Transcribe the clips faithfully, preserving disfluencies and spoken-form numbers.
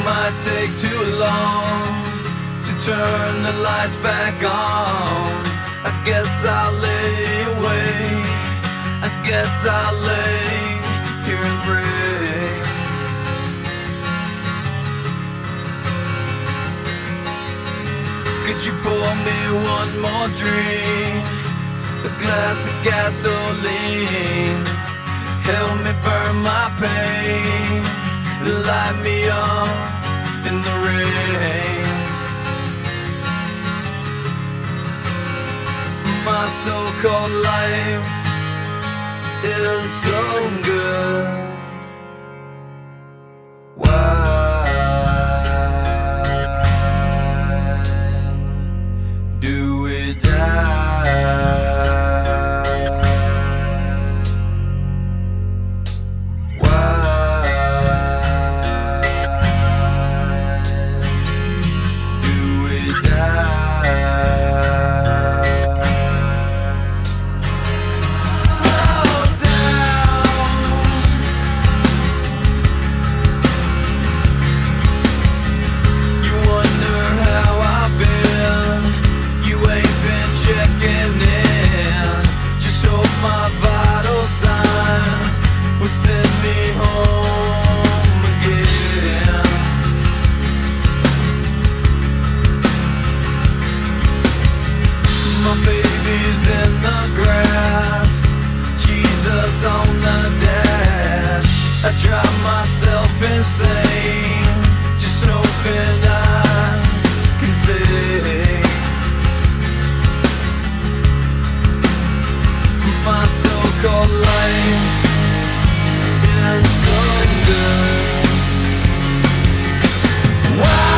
might take too long to turn the lights back on. I guess I'll lay awake, I guess I'll lay here and pray. Could you pour me one more drink, a glass of gasoline? Help me burn my pain, light me up in the rain. My so-called life is so good. Why do we die? My baby's in the grass, Jesus on the dash. I drive myself insane, just hoping I can stay. My so-called life is so good. Why?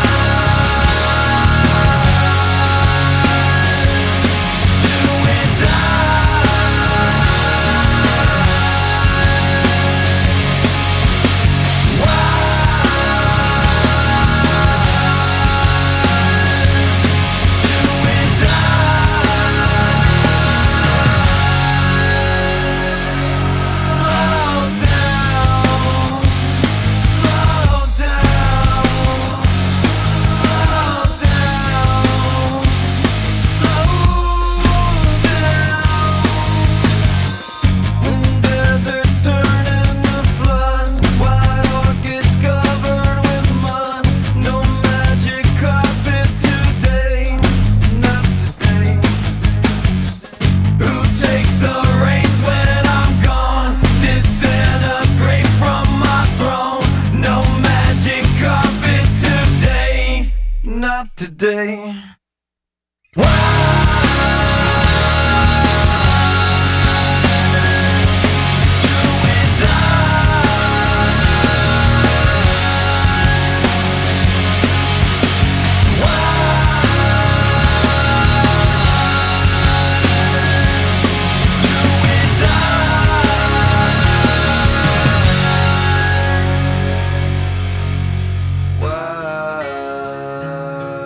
Not today.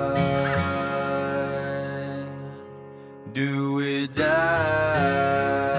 Do we die?